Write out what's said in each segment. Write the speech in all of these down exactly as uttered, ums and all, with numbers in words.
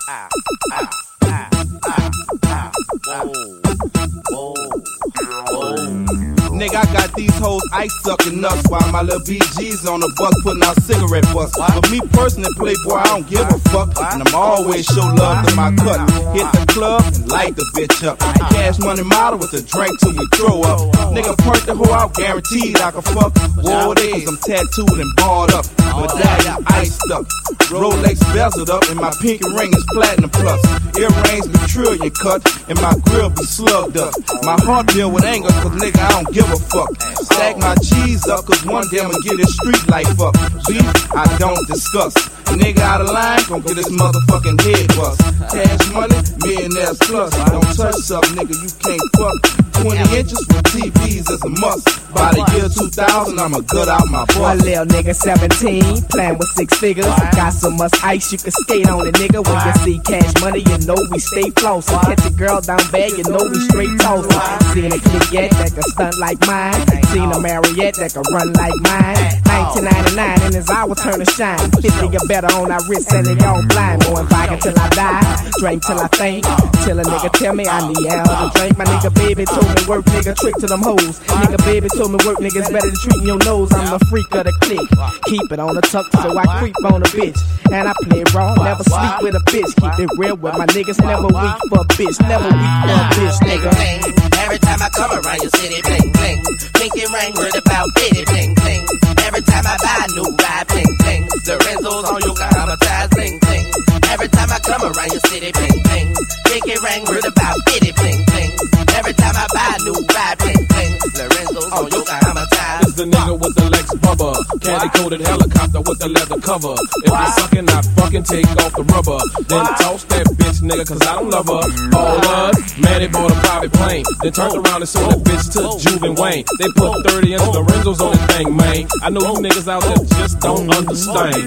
ah, ah, ah, ah, ah, whoa, whoa, whoa. Nigga, I got these hoes ice sucking nuts while my little B G's on the bus putting out cigarette butts. But me personally, Playboy, I don't give a fuck. And I'm always show love to my cut. Hit the club and light the bitch up. Cash money model with a drink till we throw up. Nigga, point the hoe out, guaranteed I can fuck. Whoa, it is, I'm tattooed and barred up. Medallion iced up. Rolex bezeled up and my pinky ring is platinum plus. Earrings be trillion cut and my grill be slugged up. My heart deal with anger cause nigga I don't give a fuck. Stack my cheese up cause one day I'ma get this street life up. Beef, I don't discuss. Nigga out of line, gon' get this motherfucking head bust. Cash money, millionaires plus. Don't touch something, nigga, you can't fuck. twenty inches with T Vs is a must. By the year two thousand, I'ma gut out my butt. One little nigga seventeen, playing with six figures. Got so much ice you can skate on it, nigga. When you see cash money, you know we stay flossing. Catch a girl down bad, you know we straight tossing. Seen a click yet that can stunt like mine. Seen a Marriott that can run like mine. nineteen ninety-nine and it's our turn to shine. fifty or better on our wrist and they all blind. Going vodka till I die, drink till I faint. Till a nigga tell me I need hell to drink. My nigga baby told me work, nigga trick to them hoes. Nigga baby told me work, niggas better than treating your nose. I'm the freak of the clique. Keep it on the tuck so I creep on a bitch. And I play raw, never sleep with a bitch. Keep it real with my niggas, never weak for a bitch. Never weak for a bitch, nigga. Every time I come around your city, bling, bling. Pinky ring, word about bitty, bling, bling. Every time I buy a new ride, bling, bling. Lorenzo's on your traumatized, bling, bling. Every time I come around your city, bling, bling. Pinky ring, word about bitty, bling, bling. Every time I buy a new ride, bling, bling. Lorenzo's on your traumatized. It's the nigga with the Lex Bubba, candy-coated helicopter with the leather cover. If you're sucking, I fucking take off the rubber. Then toss that bitch, nigga, cause I don't love her. All us, man, they bought a private plane. Then turned around and sold that bitch to Juve and Wayne. They put thirty inch Lorenzo's on this thing, man. I know you niggas out there just don't understand.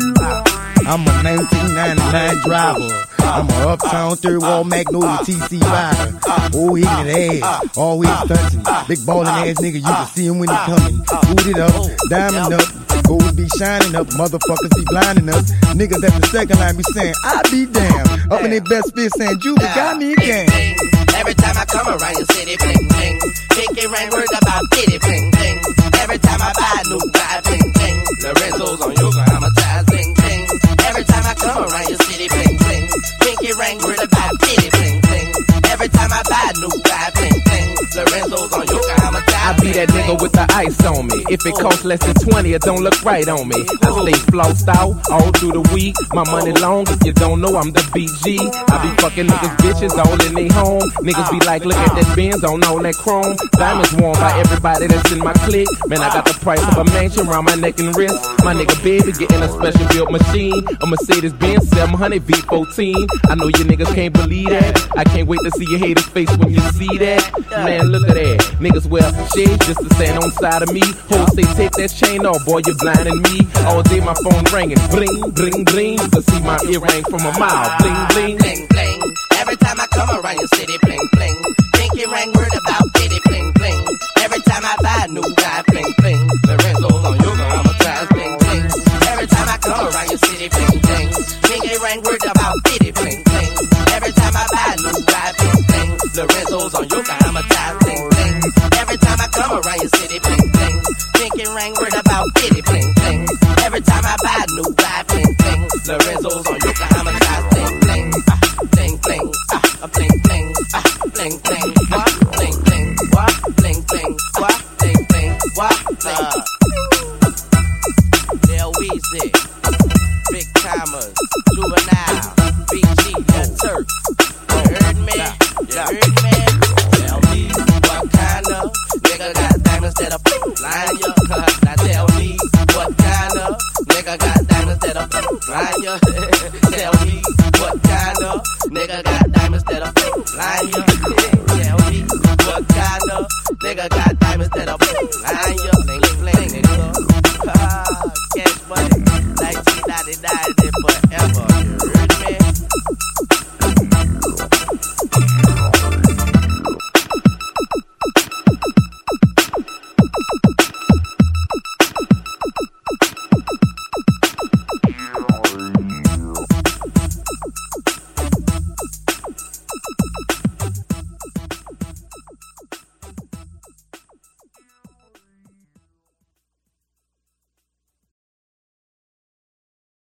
I'm a nineteen ninety-nine driver. I'm a uptown third wall Magnolia T C rider. Oh, ignorant ass, always stunting. Big ballin' ass nigga, you can see him when he coming. Boot it up, diamond up, gold be shining up, motherfuckers be blinding us. Niggas at the second line be saying, I be damn. Up in their best fit saying, Juba got me again. Every time I come around your city, bling, bling. Pinky ring, word about bitty, bling, bling. Every time I buy a new ride, bling, bling. Lorenzo's on your traumatized, bling, bling. Every time I come around your city, bling, bling. Pinky ring, word about bitty, bling, bling. Every time I buy a new ride, bling, bling. Lorenzo's on your traumatized. I be that nigga with the ice on me. If it costs less than twenty, it don't look right on me. I stay flossed out all through the week. My money long, if you don't know, I'm the B G. I be fucking niggas bitches all in they home. Niggas be like, look at that Benz on all that chrome. Diamonds worn by everybody that's in my clique. Man, I got the price of a mansion around my neck and wrist. My nigga baby getting a special built machine, a Mercedes Benz seven hundred V fourteen. I know you niggas can't believe that. I can't wait to see your haters face when you see that. Man, look at that. Niggas wear shades just to stand on side of me. Hoes say take that chain off, boy, you're blinding me. All day my phone ringing, bling, bling, bling. You can see my earring from a mile, bling, bling, bling, bling. Every time I come around your city, bling, bling. Pinky ring, word about bitty, bling, bling. Every time I buy a new ride, bling, bling. Lorenzo's on your traumatized, bling, bling. Every time I come around your city, bling, bling. Pinky ring, word about bitty, bling, bling. Every time I buy a new ride, bling, bling. Lorenzo's on your traumatized, bling, bling. Every time I come around your city, bling, bling. Pinky ring, word about bitty, bling, bling. Every time I buy a new ride, bling, bling. Lorenzo's on your traumatized, bling, bling. Bling, bling, ah, bling, bling, ah, bling, bling, what, bling, bling, what, bling, bling, what, bling, bling, what, bling. Lil Weezy, Big Timers, Juvenile, B G, Lil Turk. You heard me? You heard me? Tell me what kind of nigga got diamonds that are flying ya? Now tell me what kind of nigga got diamonds that are flying ya? Tell me what kind of nigga got diamonds that are flying ya? Tell me what kind of nigga got diamonds that are flying ya? Bling, bling, nigga. Cash money.